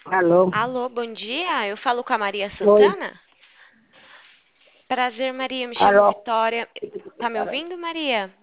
Alô? Alô, bom dia. Eu falo com a Maria Oi? Santana. Prazer, Maria. Me chamo Alô? Vitória. Tá me ouvindo, Maria?